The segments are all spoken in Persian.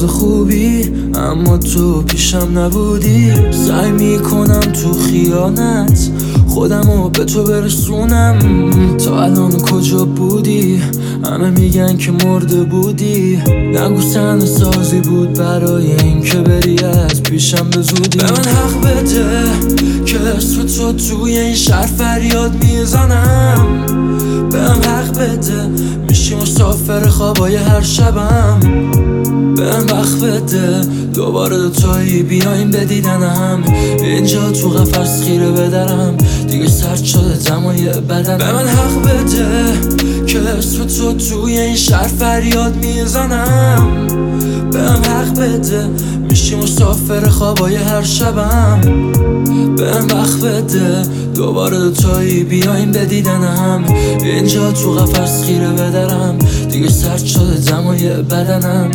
روز خوبی اما تو پیشم نبودی. سعی میکنم تو خیانت خودمو به تو برسونم. تا الان کجا بودی؟ همه میگن که مرده بودی. نگو صحنه سازی بود برای این که بری از پیشم به زودی. به من حق بده که اسم تو توی این شهر فریاد میزنم. بهم حق بده میشی مسافر خوابای هر شبم. بهم وقت بده دوباره دوتایی بیایم به دیدنم. اینجا تو قفس خیره بدرم دیگه سرد شده دمای بدنم. به من حق بده که اسم تو توی این شهر فریاد میزنم. بهم حق بده میشی مسافر خوابای هر شبم. بهم وقت بده دوباره دوتایی بیایم به دیدنم. اینجا تو قفس خیره بدرم دیگه سرد شده دمای بدنم.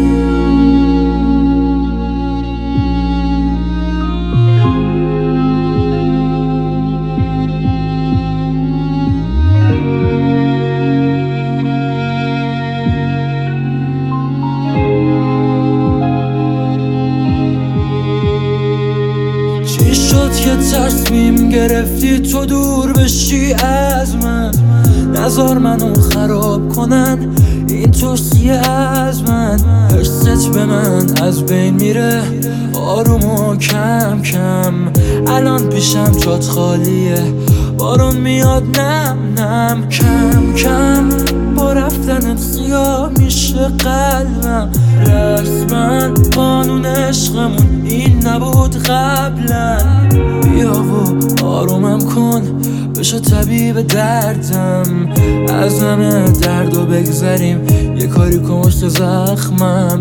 چی شد که تصمیم گرفتی تو دور بشی از من؟ نذار منو خراب کنن این توصیه از من. حست به من از بین میره آروم و کم کم. الان پیشم جات خالیه بارون میاد نم نم. کم کم با رفتنت سیاه میشه قلبم. رسما قانون عشقمون این نبود قبلا. بیا و آرومم کن بشو طبیب دردم. از همه درد و بگذریم یه کاری کن واسه زخمم.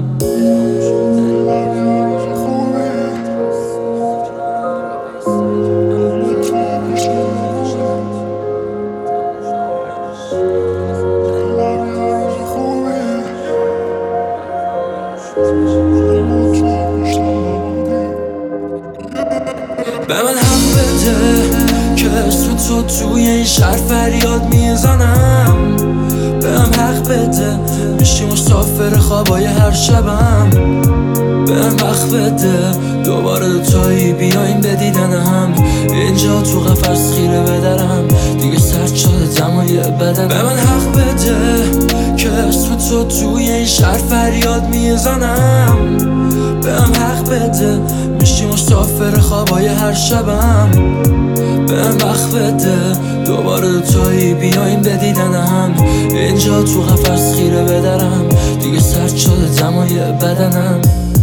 به من حق بده که اسم تو توی این شهر فریاد میزنم. بهم حق بده میشی مسافر خوابای هر شبم. بهم وقت بده دوباره دوتایی بیایم به دیدنم. اینجا تو قفس خیره بدرم دیگه سرد شده دمای بدنم. به من حق بده که اسم تو توی این شهر فریاد میزنم. بهم حق بده میشی مسافر خوابای هر شبم. بهم وقت بده دوباره دوتایی بیایم به دیدنم. اینجا تو قفس خیره بدرم دیگه سرد شده دمای بدنم.